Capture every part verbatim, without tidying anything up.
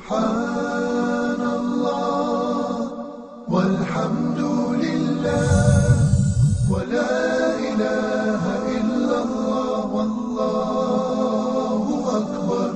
سبحان الله والحمد لله ولا إله إلا الله والله أكبر.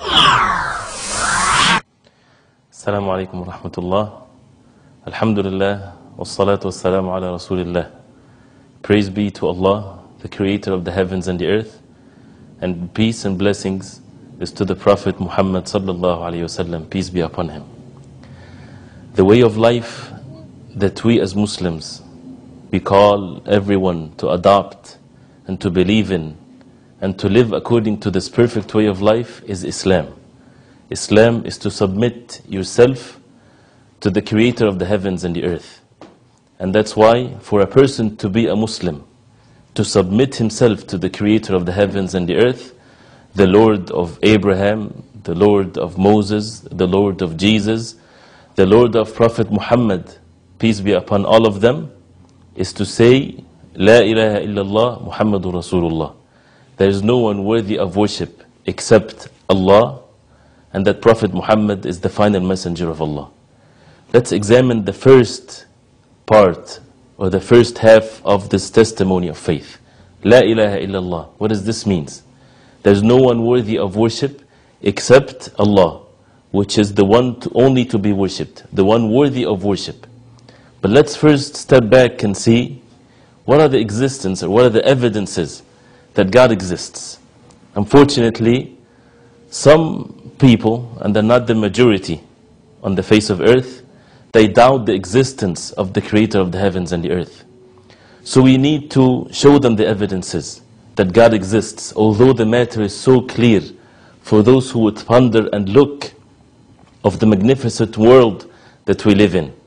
السلام عليكم ورحمة الله. Alhamdulillah, wassalatu wassalamu ala Rasulillah. Praise be to Allah, the creator of the heavens and the earth, and peace and blessings is to the Prophet Muhammad sallallahu alayhi wasallam, peace be upon him. The way of life that we as Muslims, we call everyone to adopt and to believe in and to live according to this perfect way of life is Islam. Islam is to submit yourself to the creator of the heavens and the earth. And that's why for a person to be a Muslim, to submit himself to the creator of the heavens and the earth, the Lord of Abraham, the Lord of Moses, the Lord of Jesus, the Lord of Prophet Muhammad, peace be upon all of them, is to say, La ilaha illallah Muhammadur Rasulullah. There is no one worthy of worship except Allah, and that Prophet Muhammad is the final messenger of Allah. Let's examine the first part, or the first half of this testimony of faith. La ilaha illallah. What does this mean? There's no one worthy of worship except Allah, which is the one to, only to be worshipped, the one worthy of worship. But let's first step back and see what are the existence or what are the evidences that God exists. Unfortunately, some people, and they're not the majority on the face of earth, they doubt the existence of the creator of the heavens and the earth. So we need to show them the evidences that God exists, although the matter is so clear for those who would ponder and look of the magnificent world that we live in.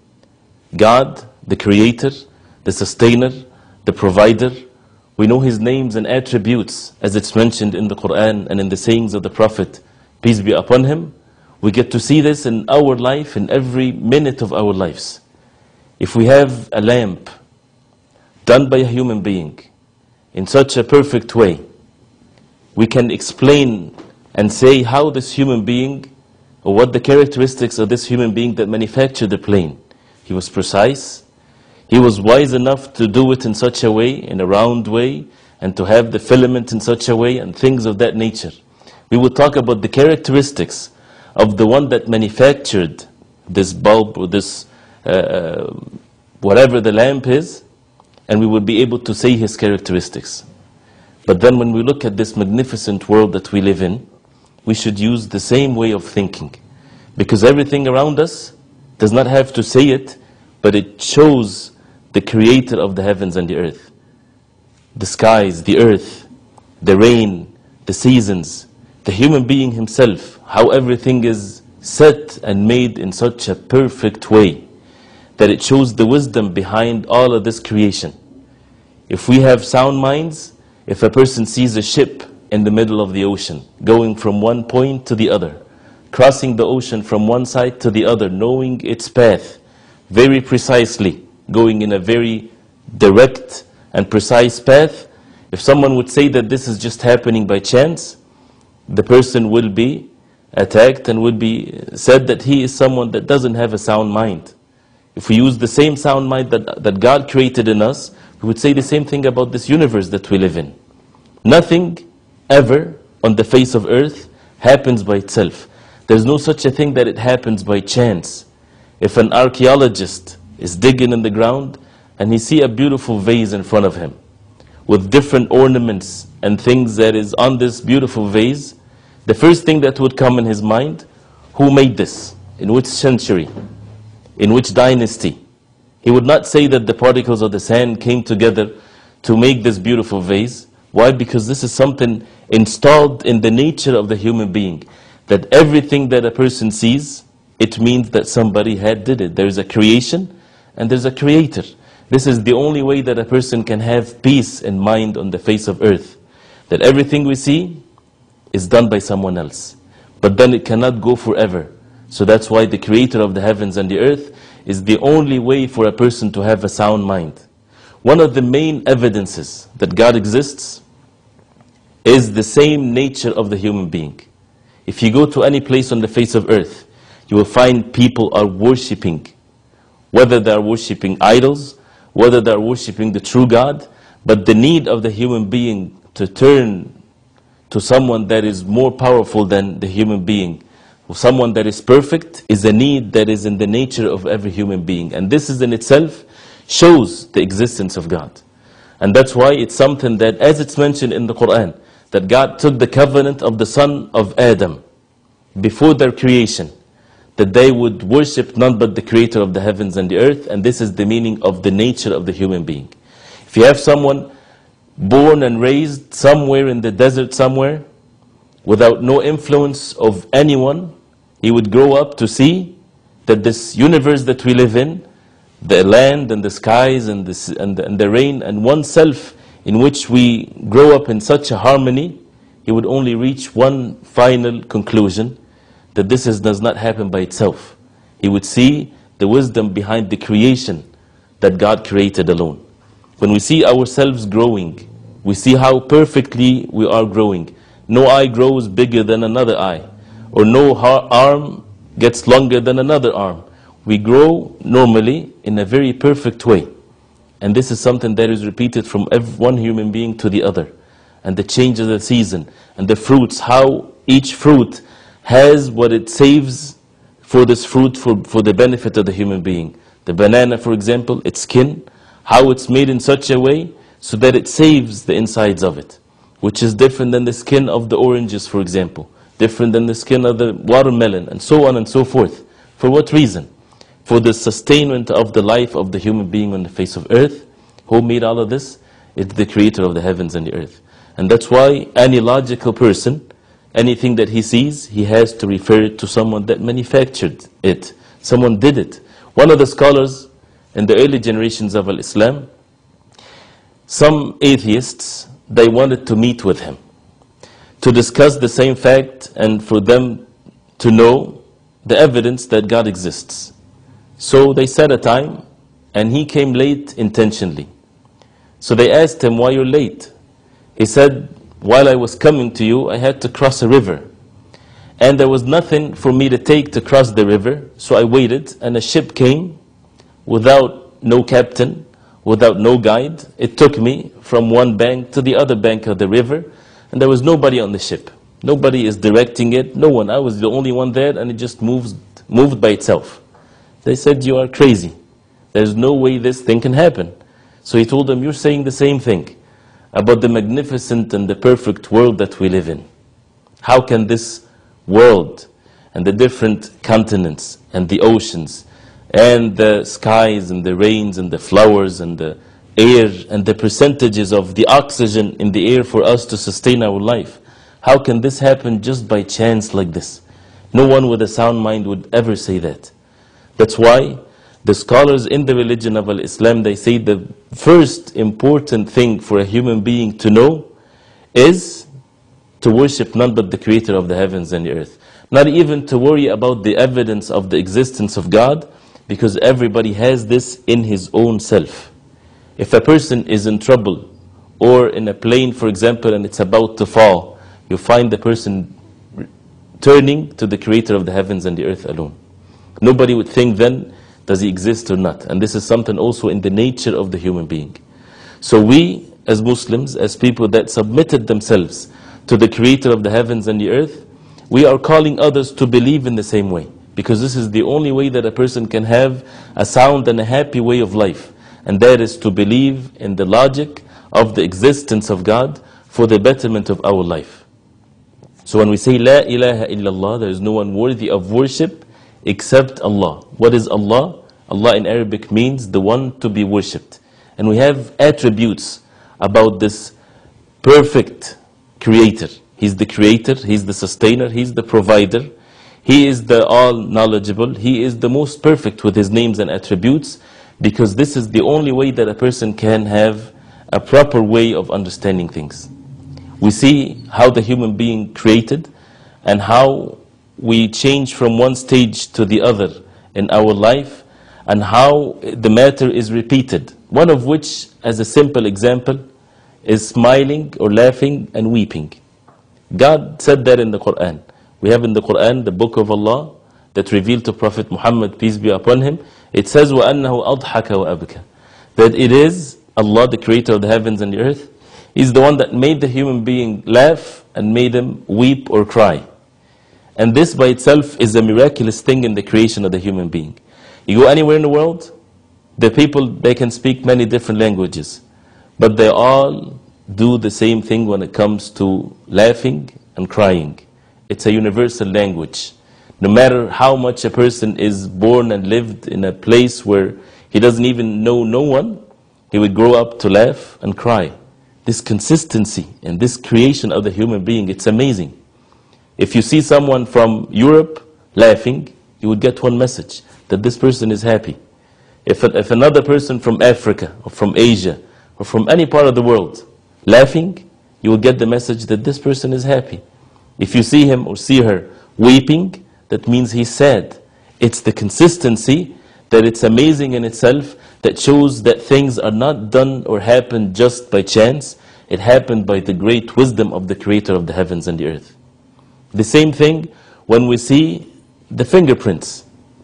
God, the creator, the sustainer, the provider, we know his names and attributes as it's mentioned in the Quran and in the sayings of the Prophet, peace be upon him. We get to see this in our life, in every minute of our lives. If we have a lamp done by a human being in such a perfect way, we can explain and say how this human being, or what the characteristics of this human being that manufactured the plane. He was precise, he was wise enough to do it in such a way, in a round way, and to have the filament in such a way, and things of that nature. We will talk about the characteristics of the one that manufactured this bulb or this, uh, whatever the lamp is, and we will be able to say his characteristics. But then when we look at this magnificent world that we live in, we should use the same way of thinking. Because everything around us does not have to say it, but it shows the creator of the heavens and the earth. The skies, the earth, the rain, the seasons, the human being himself, how everything is set and made in such a perfect way that it shows the wisdom behind all of this creation. If we have sound minds, if a person sees a ship in the middle of the ocean, going from one point to the other, crossing the ocean from one side to the other, knowing its path very precisely, going in a very direct and precise path, if someone would say that this is just happening by chance, the person will be attacked and would be said that he is someone that doesn't have a sound mind. If we use the same sound mind that, that God created in us, we would say the same thing about this universe that we live in. Nothing ever on the face of earth happens by itself. There's no such a thing that it happens by chance. If an archaeologist is digging in the ground and he see a beautiful vase in front of him with different ornaments and things that is on this beautiful vase, the first thing that would come in his mind, who made this? In which century? In which dynasty? He would not say that the particles of the sand came together to make this beautiful vase. Why? Because this is something installed in the nature of the human being. That everything that a person sees, it means that somebody had did it. There is a creation and there's a creator. This is the only way that a person can have peace in mind on the face of earth. That everything we see is done by someone else. But then it cannot go forever. So that's why the creator of the heavens and the earth is the only way for a person to have a sound mind. One of the main evidences that God exists is the same nature of the human being. If you go to any place on the face of earth, you will find people are worshipping, whether they are worshipping idols, whether they are worshipping the true God, but the need of the human being to turn to someone that is more powerful than the human being, someone that is perfect, is a need that is in the nature of every human being. And this is in itself shows the existence of God. And that's why it's something that, as it's mentioned in the Quran, that God took the covenant of the son of Adam before their creation, that they would worship none but the creator of the heavens and the earth. And this is the meaning of the nature of the human being. If you have someone born and raised somewhere in the desert somewhere, without no influence of anyone, he would grow up to see that this universe that we live in, the land and the skies and the, and the, and the rain and oneself, in which we grow up in such a harmony, he would only reach one final conclusion, that this is, does not happen by itself. He would see the wisdom behind the creation that God created alone. When we see ourselves growing, we see how perfectly we are growing. No eye grows bigger than another eye, or no arm gets longer than another arm. We grow normally in a very perfect way. And this is something that is repeated from every one human being to the other. And the change of the season, and the fruits, how each fruit has what it saves for this fruit for, for the benefit of the human being. The banana, for example, its skin, how it's made in such a way so that it saves the insides of it, which is different than the skin of the oranges, for example, different than the skin of the watermelon, and so on and so forth. For what reason? For the sustainment of the life of the human being on the face of earth. Who made all of this? It's the creator of the heavens and the earth. And that's why any logical person, anything that he sees, he has to refer it to someone that manufactured it. Someone did it. One of the scholars in the early generations of Islam, some atheists, they wanted to meet with him to discuss the same fact and for them to know the evidence that God exists. So they set a time, and he came late intentionally. So they asked him, why you're late? He said, while I was coming to you, I had to cross a river. And there was nothing for me to take to cross the river, so I waited, and a ship came without no captain, without no guide. It took me from one bank to the other bank of the river, and there was nobody on the ship. Nobody is directing it, no one. I was the only one there, and it just moves, moved by itself. They said, you are crazy. There's no way this thing can happen. So he told them, you're saying the same thing about the magnificent and the perfect world that we live in. How can this world and the different continents and the oceans and the skies and the rains and the flowers and the air and the percentages of the oxygen in the air for us to sustain our life, how can this happen just by chance like this? No one with a sound mind would ever say that. That's why the scholars in the religion of Islam, they say the first important thing for a human being to know is to worship none but the creator of the heavens and the earth. Not even to worry about the evidence of the existence of God, because everybody has this in his own self. If a person is in trouble, or in a plane, for example, and it's about to fall, you find the person turning to the creator of the heavens and the earth alone. Nobody would think then, does he exist or not? And this is something also in the nature of the human being. So we, as Muslims, as people that submitted themselves to the creator of the heavens and the earth, we are calling others to believe in the same way. Because this is the only way that a person can have a sound and a happy way of life. And that is to believe in the logic of the existence of God for the betterment of our life. So when we say, La ilaha illallah, there is no one worthy of worship except Allah. What is Allah? Allah in Arabic means the one to be worshipped. And we have attributes about this perfect creator. He's the creator, he's the sustainer, he's the provider. He is the all-knowledgeable. He is the most perfect with his names and attributes, because this is the only way that a person can have a proper way of understanding things. We see how the human being created and how we change from one stage to the other in our life, and how the matter is repeated. One of which, as a simple example, is smiling or laughing and weeping. God said that in the Quran. We have in the Quran, the book of Allah, that revealed to Prophet Muhammad, peace be upon him, it says, وَأَنَّهُ أَضْحَكَ وَأَبْكَى, that it is Allah, the creator of the heavens and the earth, is the one that made the human being laugh and made him weep or cry. And this by itself is a miraculous thing in the creation of the human being. You go anywhere in the world, the people, they can speak many different languages, but they all do the same thing when it comes to laughing and crying. It's a universal language. No matter how much a person is born and lived in a place where he doesn't even know no one, he would grow up to laugh and cry. This consistency and this creation of the human being, it's amazing. If you see someone from Europe laughing, you would get one message, that this person is happy. If, if another person from Africa or from Asia or from any part of the world laughing, you will get the message that this person is happy. If you see him or see her weeping, that means he's sad. It's the consistency that it's amazing in itself, that shows that things are not done or happen just by chance. It happened by the great wisdom of the creator of the heavens and the earth. The same thing when we see the fingerprints.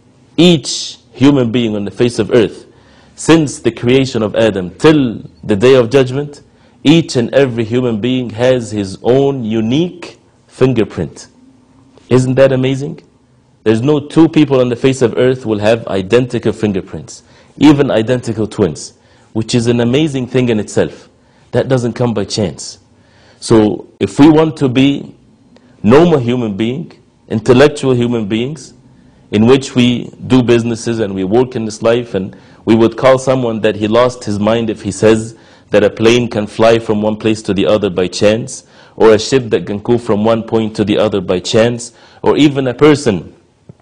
Each human being on the face of earth, since the creation of Adam till the day of judgment, each and every human being has his own unique fingerprint. Isn't that amazing? There's no two people on the face of earth will have identical fingerprints, even identical twins, which is an amazing thing in itself. That doesn't come by chance. So if we want to be normal human being, intellectual human beings, in which we do businesses and we work in this life, and we would call someone that he lost his mind if he says that a plane can fly from one place to the other by chance, or a ship that can go from one point to the other by chance, or even a person,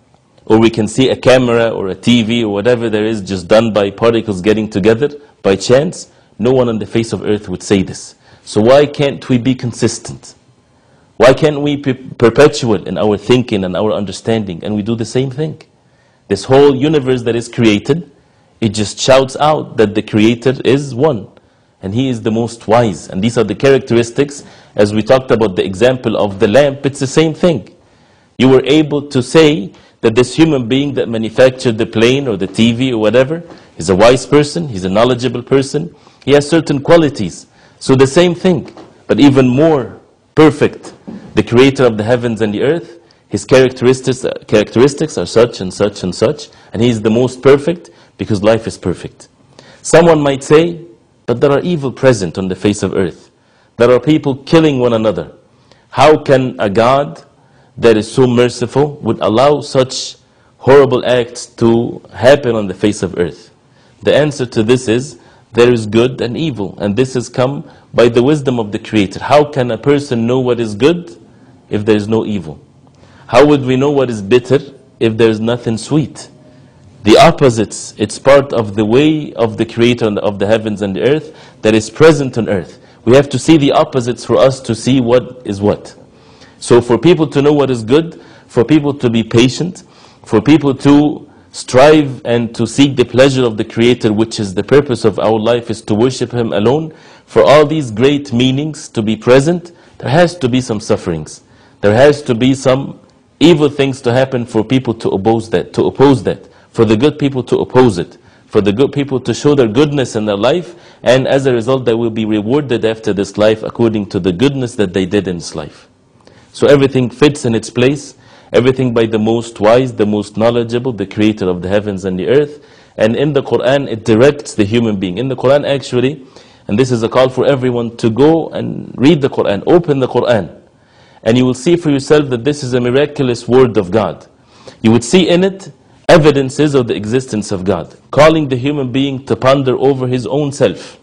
or we can see a camera or a T V or whatever there is just done by particles getting together by chance. No one on the face of earth would say this. So why can't we be consistent? Why can't we be perpetual in our thinking and our understanding, and we do the same thing? This whole universe that is created, it just shouts out that the creator is one, and he is the most wise. And these are the characteristics, as we talked about the example of the lamp, it's the same thing. You were able to say that this human being that manufactured the plane or the T V or whatever is a wise person, he's a knowledgeable person, he has certain qualities. So the same thing, but even more perfect. The creator of the heavens and the earth, his characteristics, uh, characteristics are such and such and such, and he is the most perfect because life is perfect. Someone might say, but there are evil present on the face of earth. There are people killing one another. How can a God that is so merciful would allow such horrible acts to happen on the face of earth? The answer to this is, there is good and evil, and this has come by the wisdom of the Creator. How can a person know what is good if there is no evil? How would we know what is bitter if there is nothing sweet? The opposites, it's part of the way of the Creator of the heavens and the earth that is present on earth. We have to see the opposites for us to see what is what. So for people to know what is good, for people to be patient, for people to strive and to seek the pleasure of the Creator, which is the purpose of our life, is to worship Him alone. For all these great meanings to be present, there has to be some sufferings. There has to be some evil things to happen for people to oppose that, to oppose that. For the good people to oppose it. For the good people to show their goodness in their life, and as a result they will be rewarded after this life according to the goodness that they did in this life. So everything fits in its place. Everything by the most wise, the most knowledgeable, the creator of the heavens and the earth. And in the Quran, it directs the human being. In the Quran actually, and this is a call for everyone to go and read the Quran, open the Quran. And you will see for yourself that this is a miraculous word of God. You would see in it evidences of the existence of God, calling the human being to ponder over his own self.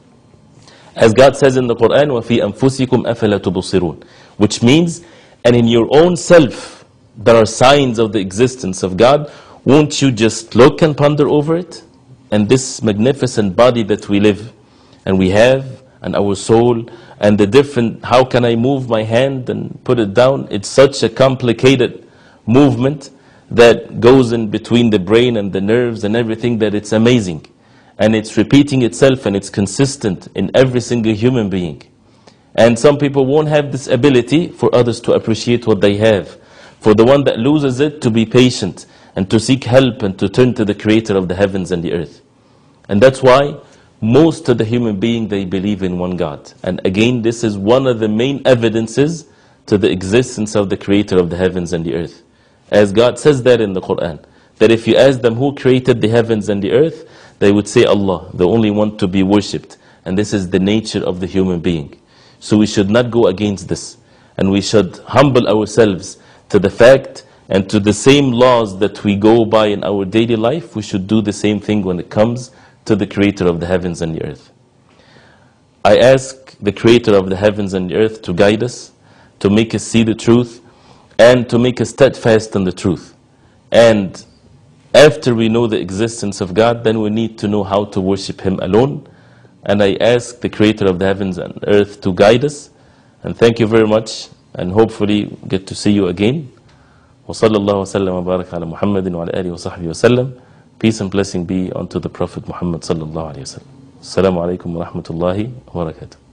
As God says in the Quran, وَفِي أَنفُسِكُمْ أَفَلَا تُبْصِرُونَ, which means, and in your own self, there are signs of the existence of God. Won't you just look and ponder over it? And this magnificent body that we live and we have, and our soul, and the different, how can I move my hand and put it down? It's such a complicated movement that goes in between the brain and the nerves and everything, that it's amazing. And it's repeating itself, and it's consistent in every single human being. And some people won't have this ability for others to appreciate what they have. For the one that loses it, to be patient and to seek help and to turn to the Creator of the heavens and the earth. And that's why most of the human beings, they believe in one God. And again, this is one of the main evidences to the existence of the Creator of the heavens and the earth. As God says that in the Quran, that if you ask them who created the heavens and the earth, they would say Allah, the only one to be worshipped. And this is the nature of the human being. So we should not go against this. And we should humble ourselves to the fact and to the same laws that we go by in our daily life. We should do the same thing when it comes to the Creator of the heavens and the earth. I ask the Creator of the heavens and the earth to guide us, to make us see the truth, and to make us steadfast in the truth. And after we know the existence of God, then we need to know how to worship Him alone. And I ask the Creator of the heavens and earth to guide us. And thank you very much, and hopefully get to see you again. وصلى الله وسلم وبارك على محمد وعلى آله وصحبه وسلم. Peace and blessing be unto the Prophet Muhammad sallallahu alaihi wasallam. Assalamu alaikum wa rahmatullahi wa barakatuh.